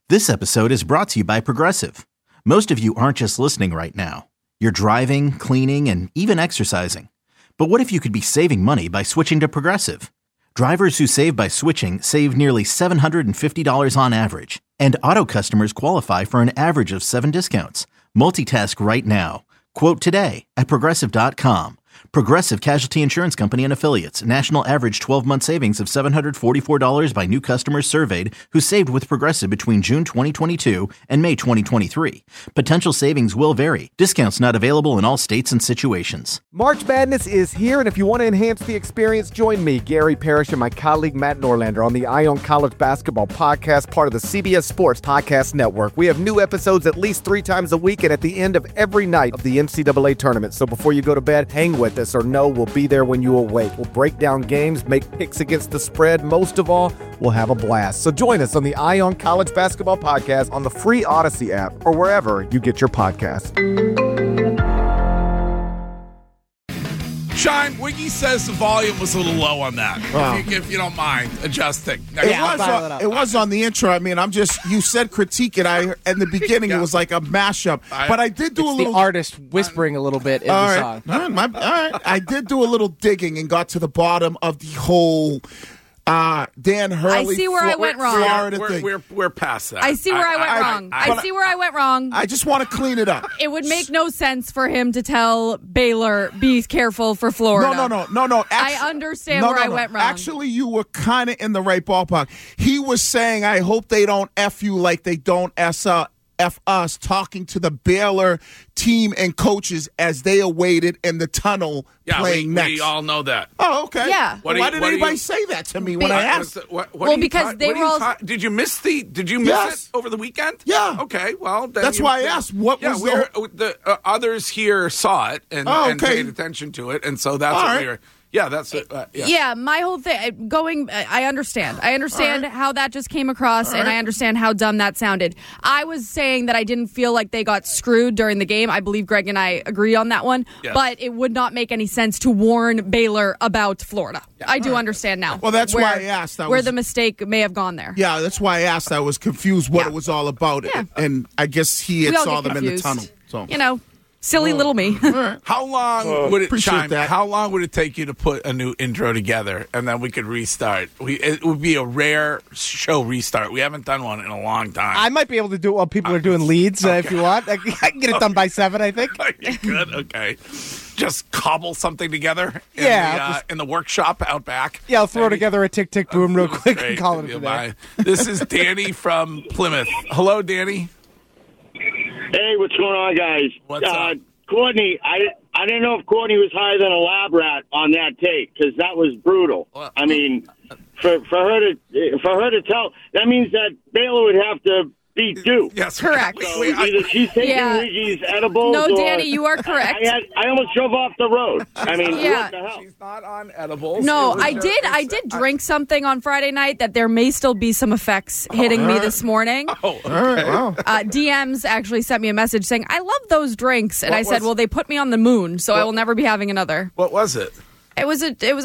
This episode is brought to you by Progressive. Most of you aren't just listening right now. You're driving, cleaning, and even exercising. But what if you could be saving money by switching to Progressive? Drivers who save by switching save nearly $750 on average. And auto customers qualify for an average of 7 discounts. Multitask right now. Quote today at Progressive.com. Progressive Casualty Insurance Company and Affiliates. National average 12-month savings of $744 by new customers surveyed who saved with Progressive between June 2022 and May 2023. Potential savings will vary. Discounts not available in all states and situations. March Madness is here, and if you want to enhance the experience, join me, Gary Parrish, and my colleague Matt Norlander on the Ion College Basketball Podcast, part of the CBS Sports Podcast Network. We have new episodes at least 3 times a week and at the end of every night of the NCAA tournament. So before you go to bed, hang with us or know we'll be there when you awake. We'll break down games, make picks against the spread. Most of all, we'll have a blast. So join us on the Ion College Basketball Podcast on the free Odyssey app or wherever you get your podcasts. Shine, Wiggy says the volume was a little low on that. Wow. If you don't mind adjusting. It was on the intro. I mean, you said critique it. In the beginning, It was like a mashup. But I did do a little. The artist whispering a little bit in the song. All right. I did do a little digging and got to the bottom of the whole Dan Hurley. I see where I went wrong. We're past that. I see where I went wrong. I see where I went wrong. I just want to clean it up. It would make no sense for him to tell Baylor, be careful for Florida. No. I understand where I went wrong. Actually, you were kind of in the right ballpark. He was saying, I hope they don't F you like they don't F us, talking to the Baylor team and coaches as they awaited in the tunnel playing next. We all know that. Oh, okay. Yeah. Why did anybody say that to me when I asked? Because they were all. Did you miss it over the weekend? Yeah. Okay. Well, then that's why I asked. What was the others here saw it and paid attention to it, and so that's what we were. Yeah, that's it. Yeah, my whole thing I understand. I understand how that just came across, and I understand how dumb that sounded. I was saying that I didn't feel like they got screwed during the game. I believe Greg and I agree on that one. Yes. But it would not make any sense to warn Baylor about Florida. Yeah. I do understand now. Well, that's why I asked. Where the mistake may have gone there. Yeah, that's why I asked. I was confused what it was all about. Yeah. And I guess he had saw them in the tunnel. So silly little me. How long would How long would it take you to put a new intro together, and then we could restart? It would be a rare show restart. We haven't done one in a long time. I might be able to do it while people are doing leads if you want. I can get it done by 7, I think. Good. Okay. Just cobble something together in the workshop out back. Yeah, I'll throw together a tick-tick-boom real quick and call it a day. This is Danny from Plymouth. Hello, Danny. Hey, what's going on, guys? What's up? Courtney, I didn't know if Courtney was higher than a lab rat on that take, because that was brutal. Well, I mean, for her to tell, that means that Baylor would have to beat Duke. Yes, correct. So either she's taking Wiggy's edibles. No, Danny, you are correct. I almost drove off the road. I mean, what the hell? She's not on edibles. No, I did drink something on Friday night that there may still be some effects hitting me this morning. Oh, okay. Wow. DMs actually sent me a message saying, I love those drinks. And I said, well, they put me on the moon, so I will never be having another. What was it? It was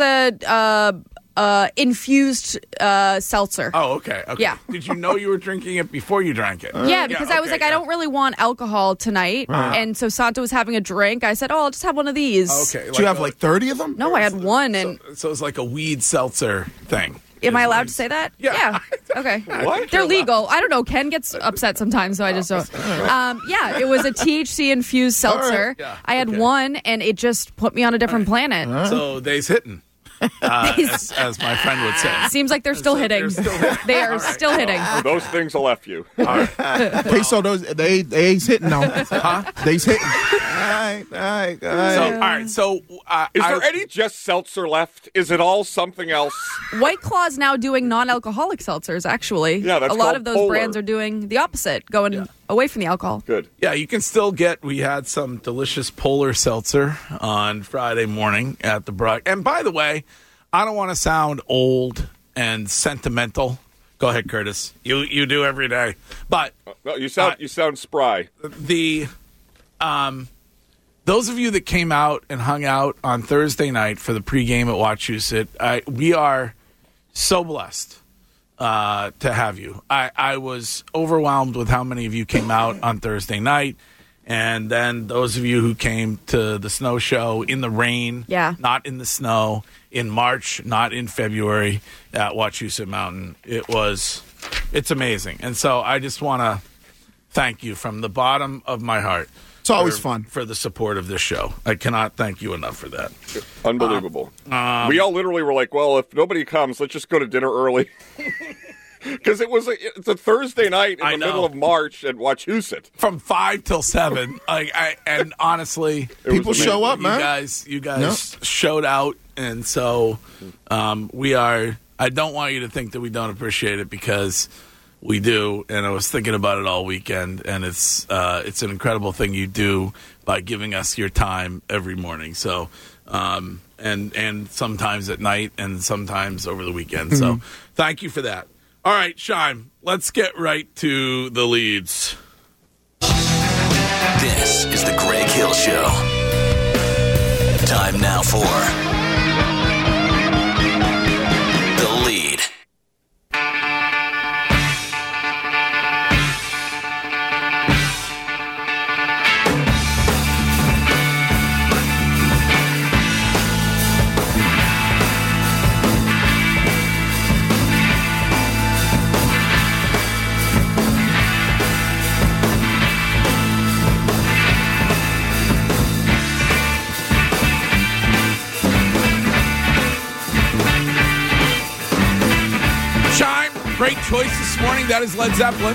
a infused seltzer. Oh, okay. Yeah. Did you know you were drinking it before you drank it? Yeah, because I was like, I don't really want alcohol tonight. And so Santa was having a drink. I said, I'll just have one of these. Okay. Did you have like 30 of them? No, I had one. And so it's like a weed seltzer thing. Am I allowed to say that? Yeah. Okay. What? They're legal. I don't know. Ken gets upset sometimes, so I just don't. It was a THC-infused seltzer. Yeah. I had one, and it just put me on a different planet. So they's hitting. As my friend would say. Seems like they're still hitting. They are still hitting. Those things will F you. All right. Okay, so they's hitting now. They's hitting. All right. All right. So, is there any just seltzer left? Is it all something else? White Claw's now doing non-alcoholic seltzers, actually. Yeah, that's a lot called of those Polar. brands are doing the opposite, going away from the alcohol. Good. Yeah, you can still we had some delicious Polar seltzer on Friday morning at the Brook. And by the way, I don't want to sound old and sentimental. Go ahead, Curtis. You do every day. But No, you sound spry. Those of you that came out and hung out on Thursday night for the pregame at Wachusett, we are so blessed to have you. I was overwhelmed with how many of you came out on Thursday night. And then those of you who came to the snow show in the rain, not in the snow, in March, not in February at Wachusett Mountain. It's amazing. And so I just want to thank you from the bottom of my heart. It's always fun. For the support of this show. I cannot thank you enough for that. Unbelievable. We all literally were like, well, if nobody comes, let's just go to dinner early. Because it's a Thursday night in the middle of March at Wachusett. From 5 till 7. And honestly, people show up, man. You guys showed out. And so I don't want you to think that we don't appreciate it, because we do. And I was thinking about it all weekend. And it's an incredible thing you do by giving us your time every morning. So, and sometimes at night and sometimes over the weekend. So thank you for that. All right, Shime, let's get right to the leads. This is the Greg Hill Show. Time now for the lead. Great choice this morning. That is Led Zeppelin.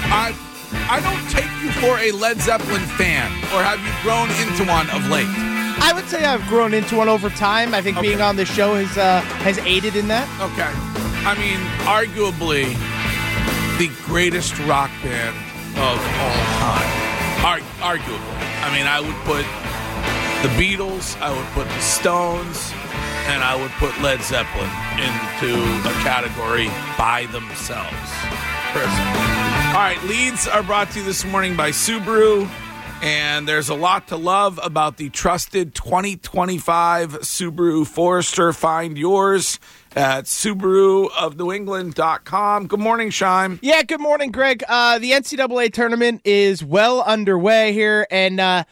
I don't take you for a Led Zeppelin fan, or have you grown into one of late? I would say I've grown into one over time. I think being on the show has aided in that. Okay. I mean, arguably the greatest rock band of all time. Arguably. I mean, I would put the Beatles, I would put the Stones, and I would put Led Zeppelin into a category by themselves. All right, leads are brought to you this morning by Subaru, and there's a lot to love about the trusted 2025 Subaru Forester. Find yours at SubaruofNewEngland.com. Good morning, Shime. Yeah, good morning, Greg. The NCAA tournament is well underway here, and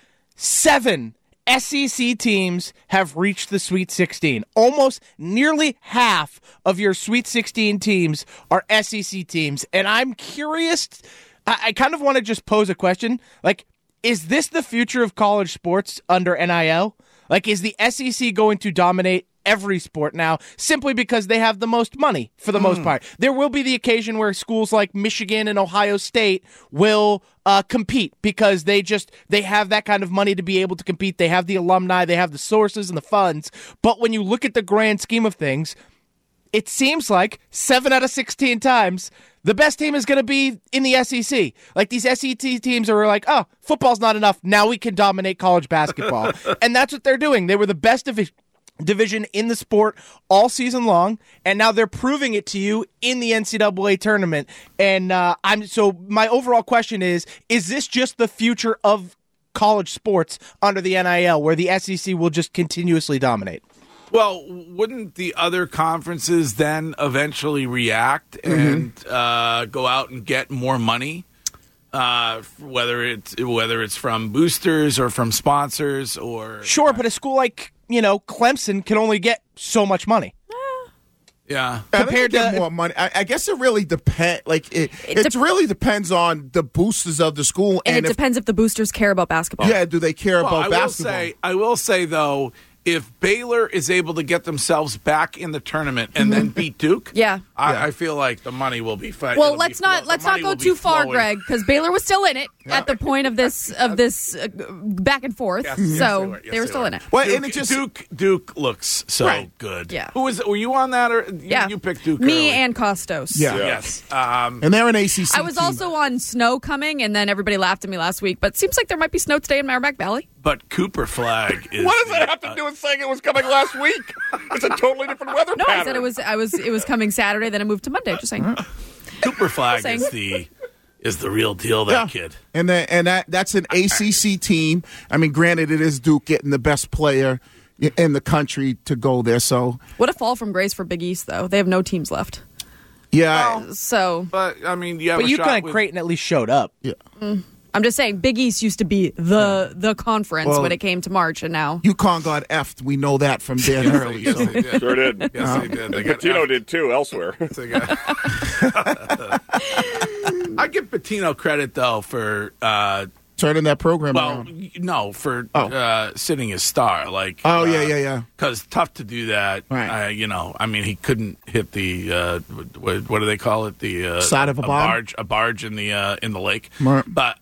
7 SEC teams have reached the Sweet 16. Almost nearly half of your Sweet 16 teams are SEC teams. And I'm curious, I kind of want to just pose a question. Like, is this the future of college sports under NIL? Like, is the SEC going to dominate every sport now simply because they have the most money for the most part? There will be the occasion where schools like Michigan and Ohio State will compete because they have that kind of money to be able to compete. They have the alumni, they have the sources and the funds. But when you look at the grand scheme of things, it seems like 7 out of 16 times the best team is going to be in the SEC. Like, these SEC teams are like, oh, football's not enough. Now we can dominate college basketball. And that's what they're doing. They were the best division in the sport all season long, and now they're proving it to you in the NCAA tournament. And so my overall question is this just the future of college sports under the NIL, where the SEC will just continuously dominate? Well, wouldn't the other conferences then eventually react and go out and get more money? Whether it's from boosters or from sponsors or sure, but a school like Clemson can only get so much money. Yeah, compared to more money. I guess it really depends. Like it really depends on the boosters of the school, and it depends if the boosters care about basketball. Yeah, do they care about basketball? I will say though, if Baylor is able to get themselves back in the tournament and then beat Duke, I feel like the money will be fine. Well, let's not go too far, Greg, because Baylor was still in it at the point of this back and forth. Yes, so they were still in it. Well, Duke looks so good. Yeah. Who was it? Were you on that, or you picked Duke? Me early? and Costos. Yeah. Yes. And they're an ACC. I was also on snow coming, and then everybody laughed at me last week. But it seems like there might be snow today in Merrimack Valley. But Cooper Flag is. What does that have to do with saying it was coming last week? It's a totally different weather pattern. No, I said it was coming Saturday, then it moved to Monday. Just saying. Cooper Flag is the real deal. That kid, and that's an ACC team. I mean, granted, it is Duke getting the best player in the country to go there. So what a fall from grace for Big East, though. They have no teams left. Yeah. So, But I mean, you have But a shot UConn and with- Creighton at least showed up. Yeah. I'm just saying, Big East used to be the conference Well, when it came to March, and now UConn got effed. We know that from Dan Hurley. Yes, so. they did. Sure did. Yes, they did. They got Patino did too elsewhere. They got- I give Patino credit though for Turning that program well, around. no, for Oh. sitting his star. Like, Oh, yeah. because tough to do that. Right. I mean, he couldn't hit the what do they call it? The Side of a bomb? a barge in the lake. Right. But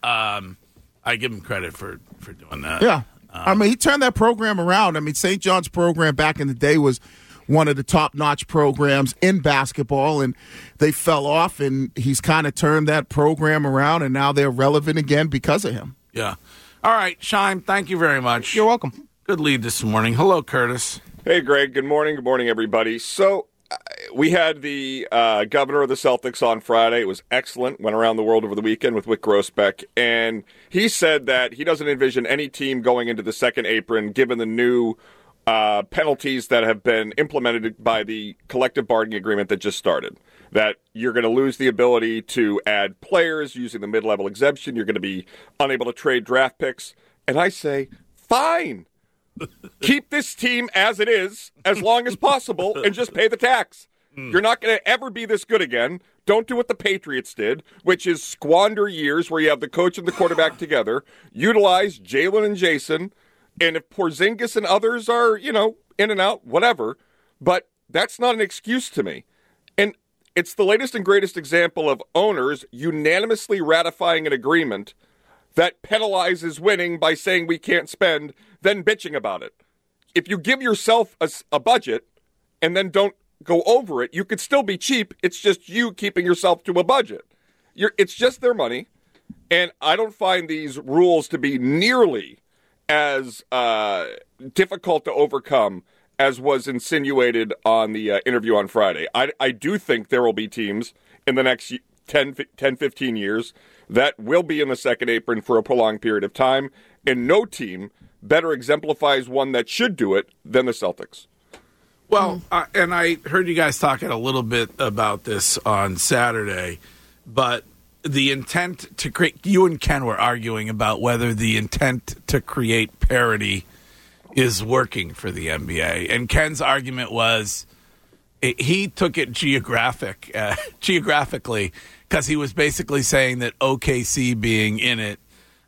I give him credit for doing that. Yeah. I mean, he turned that program around. I mean, St. John's program back in the day was one of the top-notch programs in basketball, and they fell off, and he's kind of turned that program around, and now they're relevant again because of him. Yeah. All right, Shime, thank you very much. You're welcome. Good lead this morning. Hello, Curtis. Hey, Greg. Good morning. Good morning, everybody. So we had the governor of the Celtics on Friday. It was excellent. Went around the world over the weekend with Wick Grossbeck. And he said that he doesn't envision any team going into the second apron, given the new penalties that have been implemented by the collective bargaining agreement that just started. That you're going to lose the ability to add players using the mid-level exemption. You're going to be unable to trade draft picks. And I say, fine. Keep this team as it is as long as possible and just pay the tax. You're not going to ever be this good again. Don't do what the Patriots did, which is squander years where you have the coach and the quarterback together. Utilize Jalen and Jason. And if Porzingis and others are, in and out, whatever. But that's not an excuse to me. And it's the latest and greatest example of owners unanimously ratifying an agreement that penalizes winning by saying we can't spend, then bitching about it. If you give yourself a budget and then don't go over it, you could still be cheap. It's just you keeping yourself to a budget. It's just their money. And I don't find these rules to be nearly as difficult to overcome as was insinuated on the interview on Friday. I do think there will be teams in the next 10, 15 years that will be in the second apron for a prolonged period of time, and no team better exemplifies one that should do it than the Celtics. Well, and I heard you guys talking a little bit about this on Saturday, but the intent to create, you and Ken were arguing about whether the intent to create parity is working for the NBA. And Ken's argument was he took it geographically because he was basically saying that OKC being in it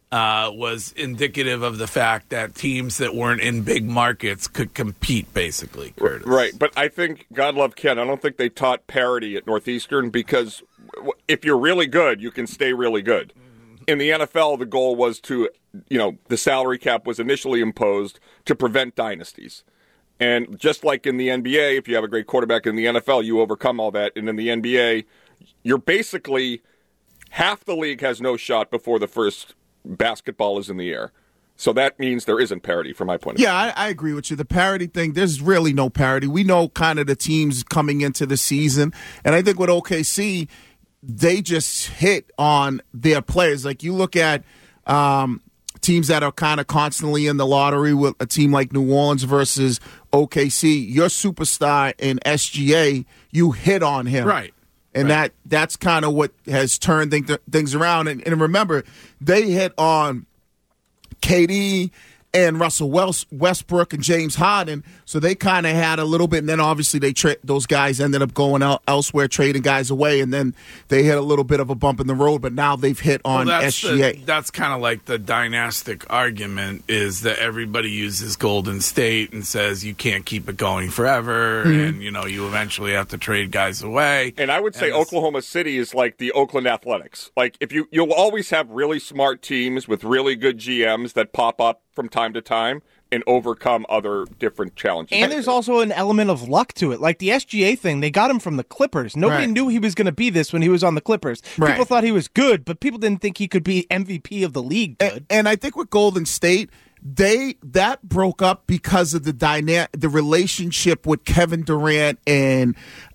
was indicative of the fact that teams that weren't in big markets could compete, basically, Curtis. Right, but I think, God love Ken, I don't think they taught parity at Northeastern because if you're really good, you can stay really good. In the NFL, the goal was to, the salary cap was initially imposed to prevent dynasties. And just like in the NBA, if you have a great quarterback in the NFL, you overcome all that. And in the NBA, you're basically half the league has no shot before the first basketball is in the air. So that means there isn't parity from my point of view. Yeah, I agree with you. The parity thing, there's really no parity. We know kind of the teams coming into the season. And I think with OKC, they just hit on their players. Like you look at teams that are kind of constantly in the lottery with a team like New Orleans versus OKC. Your superstar in SGA, you hit on him. Right. And that's kind of what has turned things around. And remember, they hit on KD and Russell Westbrook and James Harden, so they kind of had a little bit, and then obviously those guys ended up going elsewhere, trading guys away, and then they hit a little bit of a bump in the road, but now they've hit on SGA. That's kind of like the dynastic argument is that everybody uses Golden State and says you can't keep it going forever, and you eventually have to trade guys away. And I would say Oklahoma City is like the Oakland Athletics. Like you'll always have really smart teams with really good GMs that pop up from time to time and overcome other different challenges. And there's also an element of luck to it. Like the SGA thing, they got him from the Clippers. Nobody knew he was going to be this when he was on the Clippers. Right. People thought he was good, but people didn't think he could be MVP of the league good. And I think with Golden State, that broke up because of the relationship with Kevin Durant and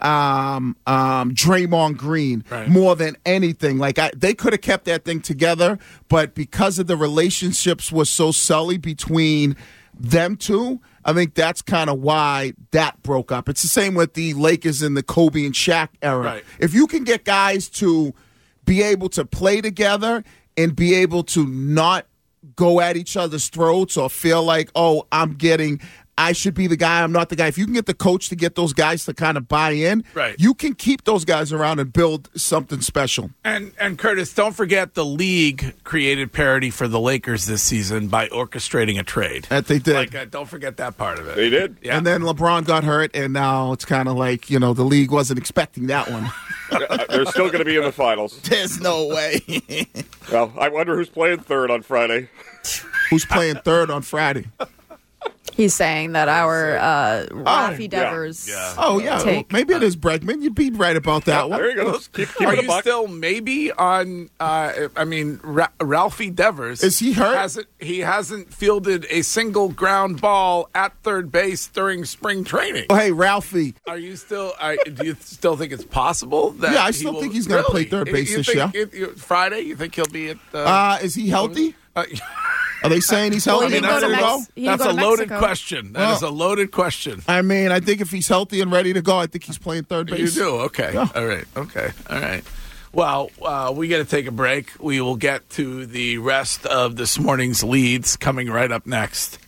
Draymond Green more than anything. Like they could have kept that thing together, but because of the relationships was so sully between them two, I think that's kind of why that broke up. It's the same with the Lakers in the Kobe and Shaq era. Right. If you can get guys to be able to play together and be able to not go at each other's throats or feel like, oh, I should be the guy, I'm not the guy. If you can get the coach to get those guys to kind of buy in, right, you can keep those guys around and build something special. And Curtis, don't forget the league created parity for the Lakers this season by orchestrating a trade. That they did. Don't forget that part of it. They did. Yeah. And then LeBron got hurt, and now it's kind of like, the league wasn't expecting that one. They're still going to be in the finals. There's no way. Well, I wonder who's playing third on Friday. Who's playing third on Friday? He's saying that our Rafi Devers. Take. Maybe it is Bregman. You'd be right about that one. There you go. Keep Are it a you buck. still maybe on? Ralphie Devers Is he hurt? He hasn't fielded a single ground ball at third base during spring training. Oh, hey, Ralphie. Are you still? Do you still think it's possible that? Yeah, I still think he's going to play third base this year. Friday, you think he'll be at? Is he healthy? Are they saying he's healthy? Well, he that's didn't go to that's a loaded Mexico. question. That is a loaded question. I mean, I think if he's healthy and ready to go, I think he's playing third You base. do? Okay. Yeah. All right. Okay. All right. Well, we got to take a break. We will get to the rest of this morning's leads coming right up next.